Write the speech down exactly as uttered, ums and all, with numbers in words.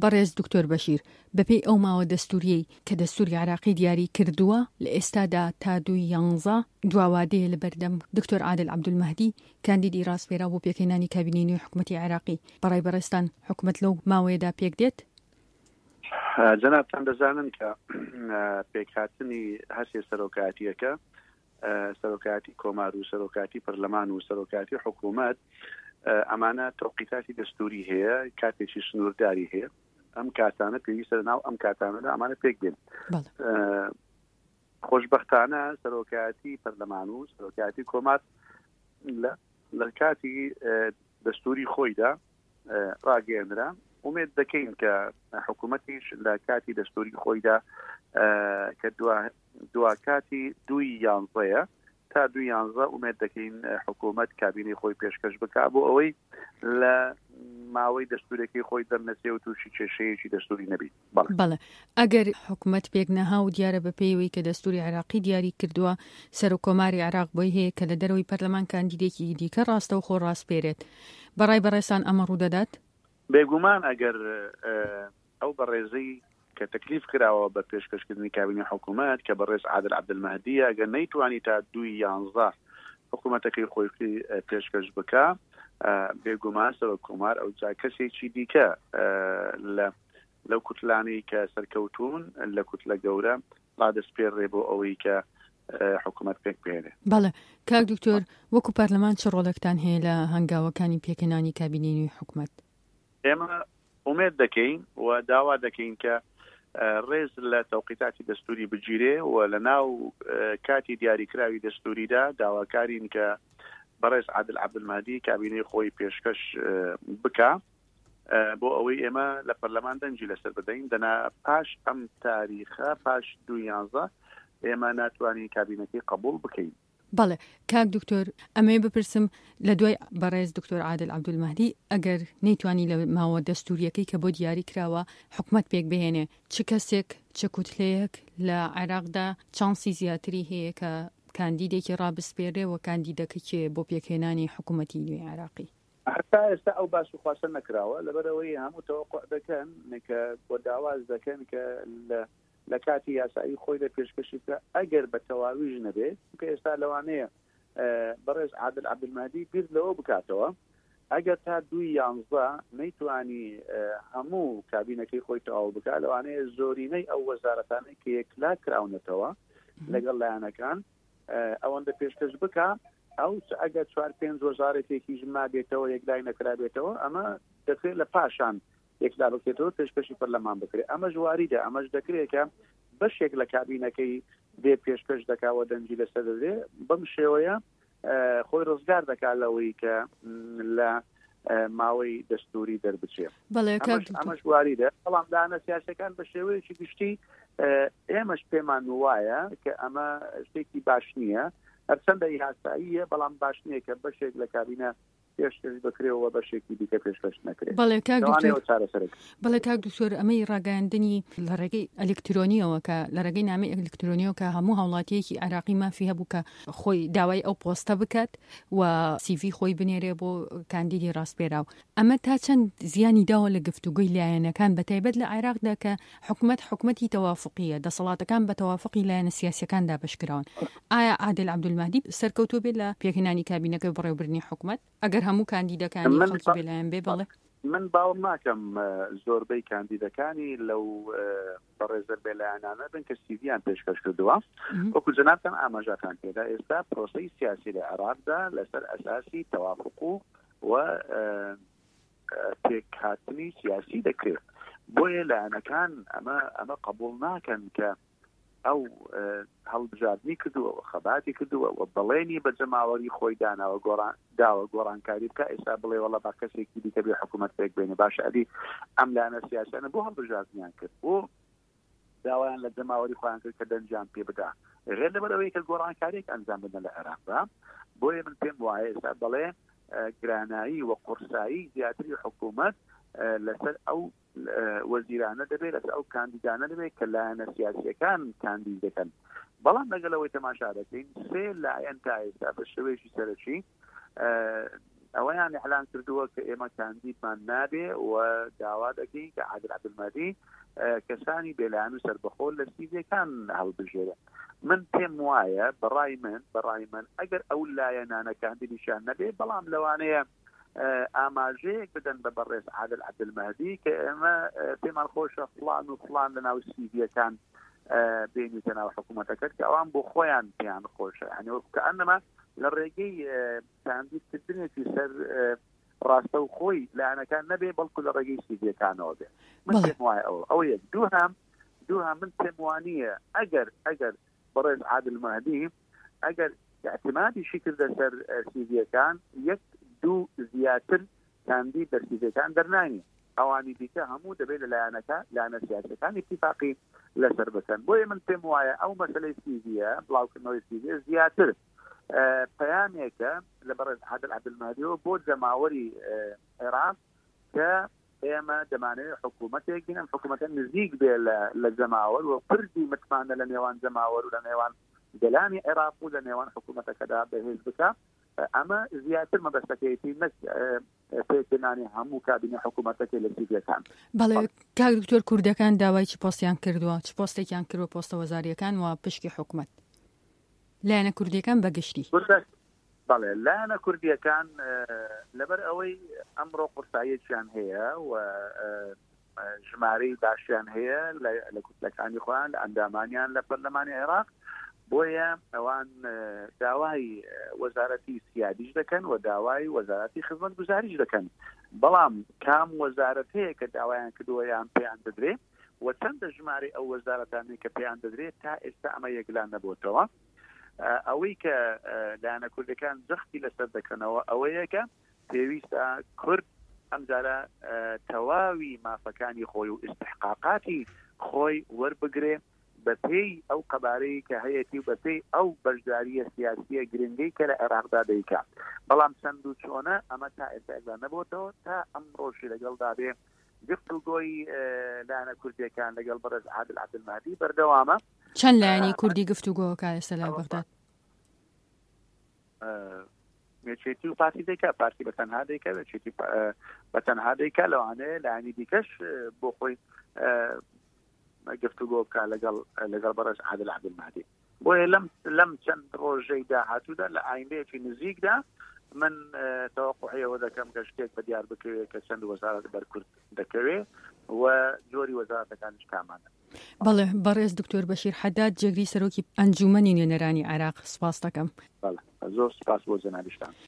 بەڕێز دکتۆر بەشیر بەپێی ئەو ماوە دەستوریەی کە دەستوری عراقی دیاری کردووە لە ئێستادا تا دووی یانزە دواوادەیە لە بەردەم دکتۆر عادل عەبدولمەهدی کاندیدی ڕاستپێرا بۆ پێکهێنانی کابینەی نوێی حکوومەتی عراقی. بەڕای بەڕێستان حکوومەت لەو ماوەیەدا پێک دێت؟ جەنابتان دەزانن کە پێکهاتنی هەرسێ سەرۆکاتیەکە سەرۆکاتی کۆمار و سەرۆکاتی پەرلەمان و سەرۆکاتی حکوومەت ئەمانە تەوقیتاتی دەستوری هەیە، کاتێکی سنوورداری هەیە. ئەم کاتانە پێویستە لەناو ئەم کاتانەدا ئەمانە پێک دێن. خۆشبەختانە سەرۆکاتی پەرلەمان و سەرۆکاتی کۆمار لە کاتی دەستوری خۆیدا ڕاگەیەنرا. ئومێد دەکەین کە حکوومەتیش لە کاتی دەستوری خۆیدا کە دوا کاتی دوی یانزەیە تا دوی یانزە ئومێد دەکەین حکوومەت کابینەی خۆی پێشکەش بکات بۆ ئەوەی لە ماوەی دەستورێکی خۆی دەرنەچێ و تووشی کێشەیەکی دەستوری نەبیت. بەڵێ ئەگەر حکوومەت پێک نەها و دیارە بە پێیەوەی کە دەستوری عراقی دیاری کردووە سەر و کۆماری عراق بۆی هەیە کە لە دەرەوەی پەرلەمان کاندیدێکی دیکە ڕاستە و خۆ ڕاستپێرێت، بەڕای بەڕێستان ئەمە ڕوو دەدات؟ بێگومان ئەگەر ئەو بەڕێزەی کە تەکلیف کراوە بە پێشکەشکردنی کابینەی حکوومەت کە بەڕێز عادل عەبدولمەهدیە ئەگەر نەیتوانی تا دوی یانزە حکوومەتەکەی خۆی پێشکەش بکە، بێگومان سەرۆک کۆمار ئەو جا کەسێکی دیکە لەو کوتلانەی کە سەرکەوتون لە کوتلە گەورە ڕادەسپێڕێ بۆ ئەوەی کە حکوومەت پێک بهێنێ. بەڵێ کاک دکتۆر، وەکو پەرلەمان چ ڕۆڵێکتان هەیە لە هەنگاوەکانی پێکهێنانی کابینەی نوێی حکوومەت؟ ئێمە ئومێد دەکەین و داوا دەکەین کە ڕێز لە تەوقیتاتی دەستوری بگیرێ و لە ناو کاتی دیاریکراوی دەستوریدا داواکارین کە بەڕێز عادل عەبدولمەهدی کابینەی خۆی پێشکەش بکە بۆ ئەوەی ئێمە لە پەرلەمان دەنجی لەسەر بدەین. دەنا پاش ئەم تاریخە پاش دوو یانزە ئێمە ناتوانین کابینەکەی قبول بکەین. بەڵێ کاک دکتۆر، ئەمەیە بپرسم لە دوای بەڕێز دکتۆر عادل عەبدولمەهدی ئەگەر نەیتوانی لە ماوە دەستوریەکەی کە بۆ دیاری کراوە حکوومەت پێک بهێنێ، چ کەسێک چ کوتلەیەک لە عێراقدا چانسی زیاتری هەیە کە کاندیدێکی ڕابسپێرێ و کاندیدەکەی بۆ پێکهێنانی حکوومەتی نوێی عێراقی؟ هەتا ئێستا ئەو باس و خواستە نەکراوە، لەبەرەوەی هەموو تەوەقع دەکەن کە بۆ داواز دەکەن کە لە کاتی یاسایی خۆی لە پێشکەشی بکە ئەگەر بە تەواویش نەبێت، کە ئێستا لەوانەیە بەڕێز عادل عەبدولمەهدی بیر لەوە بکاتەوە ئەگەر تا دوی یانزە نەیتوانی هەموو کابینەکەی خۆی تەواو بکات، لەوانەیە زۆرینەی ئەو وەزارەتانەی کە یەکلا کراونەتەوە لەگەڵ لایەنەکان ئەوەندە پێشکەش بکە، ئەو ئەگەر چوار پێنج وەزارەتێکی ژما بێتەوە یەکلای نەکرابێتەوە، ئەمە دەکرێت لە پاشان یەکلا بکرێتەوە پێشکەشی پەرلەمان بکرێت. ئەمەش واریدە، ئەمەش دەکرێت کە بەشێک لە کابینەکەی بێ پێشکەش دەکاوە دەنجی لەسەر دەدرێ، بەم شێوەیە خۆی ڕزگار دەکات لەوەی کە لە ماوەی دەستوری دەربچێت. ئەمەش واریدە. بەڵام دانە سیاسەکان بە شێوەیەکی گشتی ئێمەش پێمان وایە کە ئەمە شتێکی باش نییە، هەرچەندە یاساییە، بەڵام باش نییە کە بەشێک لە کابینە پێشکەش بکرێەوە بەشێکی دیکە پێشکەش نەکرێت. بەڵێ کاک دکتۆر، ئەمەی ڕاگەاندنی لە ڕێگەی ئەلکترۆنیەوە کە لە ڕێگەی نامی ئەلکترۆنیەوە کە هەموو هاوڵاتیەکی عراقی مافی هەبوو کە خۆی داوای ئەو پۆستە بکات و سیڤی خۆی بنێرێ بۆ کاندیدی ڕاستپێراو، ئەمە تا چەند زیانی داوە لە گفتوگوی لایەنەکان بەتایبەت لە عێراقدا کە حکوومەت حکوومەتی تەوافقیە، دەسەڵاتەکان بە تەوافقی لایەنە سیاسیەکاندا بەشکراون. ئایا عادل عەبدولمەهدی سەرکەوتوو بێت لە پێکهێنانی کابینەکەی بەڕێوەبردننی حکوومەت ئەگەر هەموو کاندیدەکانی خەڵکی بێلایەن بێ؟ بەڵێ من باوەڕ ناکەم زۆربەی کاندیدەکانی لەو بەڕێزەر بێلایەنانە بن کە سیڤیان پێشکەش کردووە. وەکو جەنابتان ئاماژەکان پێدا ئێستا پرۆسەی سیاسی لە عێراقدا لەسەر ئەساسی تەوافق و پێکهاتنی سیاسی دەکرێت، بۆیە لایەنەکان ئەمە ئەمە قبوڵ ناکەن کە ئەو هەڵبژاردننی کردووە و خەباتی کردووە و بەڵێنی بە جەماوەری خۆی داناوە داوە گۆڕانکاری بکە، ئێستا بڵێ وەڵا با کەسێکی دیکە بێ حکوومەت پێک بێنێ. باشە ئەدی ئەم لایەنە سیاسیانە بۆ هەڵبژاردنیان کرد بۆ داوایان لە جەماوەری خۆیان کرد کە دەنجیان پێ بدا، غێر لەبەرەوەی کە گۆڕانکاریێک ئەنجام بدەن لە عێراقدا. بۆیە من پێم وایە ئێستا بەڵێ گرانایی و قورسایی زیاتری حکوومەت لەسەر ئەو وەزیرانە دەبێت، لەسەر ئەو کاندیدانە دەبێت کە لایەنە سیاسیەکان کاندید دەکەن. بەڵام لەگەڵەوەی تەماشا دەکەین سێ لایەن تا ئێستا بە شێوەیەکی سەرەکی ئەوەیان ئەعلان کردووە کە ئێمە کاندیدمان نابێ و داوا دەکەین کە عادل عەبدولمەهدی کەسانی بێلایەن و سەربەخۆ لە سیڤیەکان هەڵبژێرە. من پێم وایە بەڕای من بەڕای من ئەگەر ئەو لایەنانە کاندیدیشان نەبێ بەڵام لەوانەیە ئاماژەیەک بدەن بە بەڕێز عادل عەبدولمەهدی کە ئێمە پێمان خۆشە فڵان و فڵان لە ناو سیڤیەکان بینیتە ناو حکوومەتەکەت کە ئەوان بۆ خۆیان پێیان خۆشە، یعنی کەئەنەما لە ڕێگەی کاندیدکردنێکی سەر ڕاستە و خۆی لایەنەکان نەبێ بەڵکو لە ڕێگەی سیڤیەکانەوە بێ. من پێم وایە ئەوە ئەوە یەک. دووهام دووهام من پێم وانییە ئەگەر ئەگەر بەڕێز عادلمەهدی ئەگەر اعتمادیشی کردە سەر سیڤیەکان یەک دوو زیاتر کاندید بەر سیڤیەکان دەرنانی، ئەوانی دیکە هەموو دەبێت لە لایەنەکە لایەنە سیاسەکان اتفاقی لەسەر بکەن. بۆیە من پێم وایە ئەو مەسەلەی سیڤیە بڵاوکردنەوەی سیڤیە زیاتر پەیامێکە لە بەڕێز عادل عەبدولمەهدیەوە بۆ جەماوەری عێراق کە ئێمە دەمانەوێت حکوومەتێک بینن، حکوومەتە نزیک بێ لە جەماوەر و پردی متمانە لە نێوان جەماوەر و لە نێوان گەلانی عێراق و لە نێوان حکوومەتەکەدا بەهێز بکە. ئەمە زیاتر مەبەستەکەیەتی نەک پێکردنانی هەموو کابینە حکوومەتەکەی لە سیڤیەکان. بەڵێ کاک دکتۆر کوردەکان داوای چ پۆستیان کردووە، چ پۆستێکیان کردووە پۆستە وەزاریەکان و پشکی حکوومەت لایەنە کوردیەکان بەگشتی؟ بەڵێ لایەنە کوردیەکان لەبەر ئەوەی ئەمڕۆ قورساییەکیان هەیە و ژمارەی باشیان هەیە لە کوتلەکانی خۆیان لە ئەندامانیان لە پەرلەمانی عێراق، بۆیە ئەوان داوای وەزارەتی سیادیش دەکەن و داوای وەزارەتی خزمەتگوزاریش دەکەن. بەڵام کام وەزارەت هەیە کە داوایان کردووە یان پێیان دەدرێت و چەندە ژمارەی ئەو وەزارەتانەی کە پێیان دەدرێت تا ئێستا ئەمە یەکلان نەبووتەوە. ئەوەی کە لایەنە کوردەکان جەختی لەسەر دەکەنەوە ئەوەیە کە پێویستە کورد ئەمجارە تەواوی مافەکانی خۆی و ئیستحقاقاتی خۆی وەربگرێ بەپێی ئەو قەبارەی کە هەیەی و بەپێی ئەو بەشداریە سیاسیە گرنگەی کە لە عێراقدا دەیکا. بەڵام چەند و چۆنە ئەمە تا ئێستا یەکلان نەبووتەوە تا ئەمڕۆژی لەگەڵدا بێ گفتوگۆی لایەنە کوردیەکان لەگەڵ بەڕێز عادل عەبدولمەهدی بەردەوامە. چەند لایەنی کوردی گفتوگۆکە ئێستا لە بەغداد؟ مێچێتی و پارتی دەیکا، پارتی بەتەنها دەیکا، مێچێتی بەتەنها دەیکا، لەوانەیە لایەنی دیکەش بۆ خۆی گفتوگۆ بکە لەگەڵ لەگەڵ بەڕێز عادل عەبدولمەهدی. بۆیە لەم لەم چەند ڕۆژەی داهاتوودا لە ئایندەیەکی نزیکدا من تەوەقعەوە دەکەم کە شتێک بە دیار بکەوێت کە چەند وەزارەت بەرکورد دەکەوێت و جۆری وەزارەتەکانیش کامانە. بەڵێ بەڕێز دکتۆر بەشیر حەداد جێگری سەرۆکی ئەنجومەنی نوێنەرانی عێراق، سپاس دەکەم. بەڵێ زۆر سپاس بۆ جەنابیشتان.